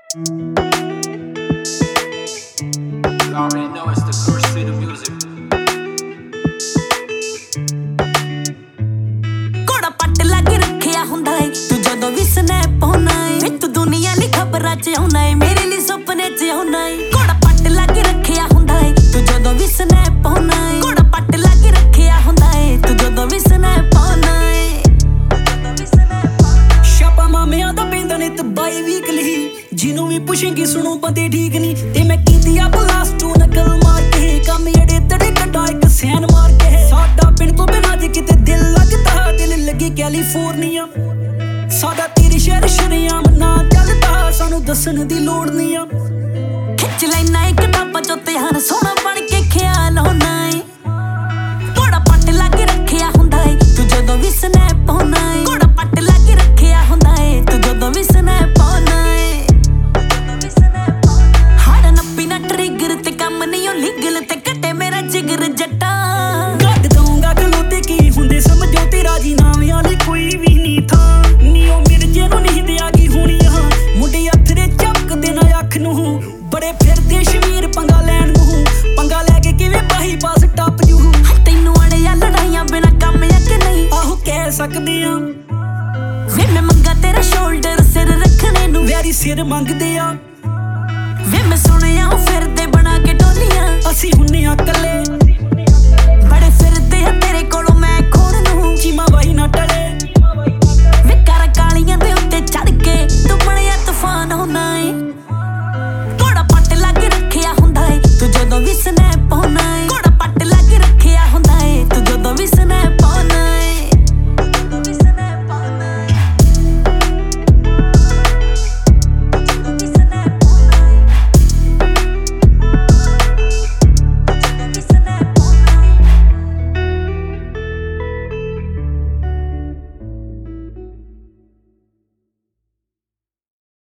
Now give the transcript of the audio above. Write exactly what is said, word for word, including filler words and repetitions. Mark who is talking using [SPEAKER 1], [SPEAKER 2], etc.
[SPEAKER 1] already know it's the curse to the music.
[SPEAKER 2] ਕੋੜਾ ਪੱਟ ਲਾ ਕੇ ਰੱਖਿਆ ਹੁੰਦਾ ਏ ਤੂੰ ਜਦੋਂ ਵੀ ਸਨੈਪ ਪਾਉਣਾ ਏ ਤੂੰ ਦੁਨੀਆ ਲਈ ਖਬਰਾਂ ਚ ਆਉਣਾ ਏ ਮੇਰੇ ਲਈ ਸੁਪਨੇ ਚ ਆਉਣਾ ਏ ਕੋੜਾ ਪੱਟ ਲਾ ਕੇ ਰੱਖਿਆ ਹੁੰਦਾ ਏ ਤੂੰ ਜਦੋਂ ਵੀ ਸਨੈਪ ਪਾਉਣਾ ਏ ਕੋੜਾ ਪੱਟ ਲਾ ਕੇ ਰੱਖਿਆ ਹੁੰਦਾ ਏ ਤੂੰ ਜਦੋਂ ਵੀ ਸਨੈਪ ਪਾਉਣਾ ਏ ਜਦੋਂ ਵੀ ਸਨੈਪ ਪਾਉਣਾ
[SPEAKER 3] ਛਾਪਾ ਮਾਮਿਆਂ ਦਾ ਪੈਂਦਾ ਨੇ ਤੇ ਬਾਈ ਵੀਕਲੀ ਜਿਹਨੂੰ ਵੀ ਪੁੱਛੇਂਗੀ ਸੁਣੋ ਬੰਦੇ ਠੀਕ ਨਹੀਂ ਤੇ ਮੈਂ ਕੀਤੀ ਆ ਬਲਾਸ ਤੂੰ ਨਕਲ ਮਾਰ ਕੇ ਕੰਮ ਜਿਹੜੇ ਤੜੇ ਕੱਢਾ ਇੱਕ ਸੈਨ ਮਾਰ ਕੇ ਸਾਡਾ ਪਿੰਡ ਤੋਂ ਬਿਨਾਂ ਜੇ ਕਿਤੇ ਦਿਲ ਲੱਗਦਾ ਦਿਲ ਲੱਗੇ ਕੈਲੀਫੋਰਨੀਆ ਸਾਡਾ ਤੇਰੇ ਸ਼ਹਿਰ ਸ਼ਰਿਆਮ ਨਾ ਚੱਲਦਾ ਸਾਨੂੰ ਦੱਸਣ ਦੀ ਲੋੜ ਨਹੀਂ ਆ
[SPEAKER 2] ਖਿੱਚ ਲੈਣਾ ਇੱਕ ਕਿਤਾਬਾਂ ਚੋਂ ਧਿਆਨ ਸੋਹਣਾ ਬਣ ਕੇ ਖਿਆਲ ਹੋਣਾ ਏ ਕੋੜਾ ਪੱਟ ਲਾ ਕੇ ਰੱਖਿਆ ਹੁੰਦਾ ਏ ਤੂੰ ਜਦੋਂ ਵੀ ਸਨੈਪ ਪਾਉਣਾ ਏ ਕੋੜਾ ਪੱਟ ਲਾ ਕੇ ਰੱਖਿਆ ਹੁੰਦਾ ਏ ਤੂੰ ਜਦੋਂ ਵੀ ਸਨੈਪ ਪਾਉਣਾ ਏ ਜਦੋਂ ਵੀ ਸਨੈਪ ਪਾਉਣਾ ਹੜ ਨੱਪੀ ਨਾ ਟ੍ਰਿਗਰ ਤੇ ਕੰਮ ਨਹੀਂ ਉਹ ਲੀਗਲ ਤੇ ਕੱਟੇ ਮੇਰਾ ਜਿਗਰ ਜੱਟਾ
[SPEAKER 3] ਕੱਢ ਦਊਂਗਾ ਖਲੋਤੇ ਕੀ ਹੁੰਦੇ ਸਮਝੋ ਤੇ ਰਾਜੀ ਨਾਵੇਂ ਵਾਲੀ ਕੋਈ ਵੀ ਨਹੀਂ ਥਾਂ ਨੀ ਉਹ ਮਿਰਜੇ ਨੂੰ ਨਹੀਂ ਦਿਆ ਕੀ ਹੋਣੀ ਆ ਮੁੰਡੇ ਅੱਥਰੇ ਚੱਕਦੇ ਨਾ ਅੱਖ ਨੂੰ ਬੜੇ ਫਿਰਦੇ ਸ਼ਮੀਰ ਪੰਗਾ ਲੈਣ ਨੂੰ ਪੰਗਾ ਲੈ ਕੇ ਕਿਵੇਂ ਪਾਹੀ ਪਾਸ ਟੱਪ ਜੂ
[SPEAKER 2] ਤੈਨੂੰ ਅੜਿਆ ਲੜਾਈਆਂ ਬਿਨਾ ਕੰਮ ਆ ਕਿ ਨਹੀਂ
[SPEAKER 3] ਆਹੋ ਕਹਿ ਸਕਦੇ ਆ
[SPEAKER 2] ਵੇ ਮੈਂ ਮੰਗਾ ਤੇਰਾ ਸ਼ੋਲਡਰ ਸਿਰ ਰੱਖਣੇ ਨੂੰ
[SPEAKER 3] ਵੈਰੀ ਸਿਰ ਮੰਗਦੇ ਆ
[SPEAKER 2] ਵੇ ਮੈਂ ਸੁਣਿਆ ਉਹ ਫਿਰਦੇ ਬਣਾ ਕੇ ਟੋਲੀਆਂ
[SPEAKER 3] ਅਸੀਂ ਹੁੰਨੇ ਆ ਕੱਲੇ
[SPEAKER 2] ਬੜੇ ਫਿਰਦੇ ਆ ਤੇਰੇ ਕੋਲੋਂ ਮੈਂ ਖੋਣ ਨੂੰ
[SPEAKER 3] ਚੀਮਾ ਬਾਈ ਨਾ ਟਲੇ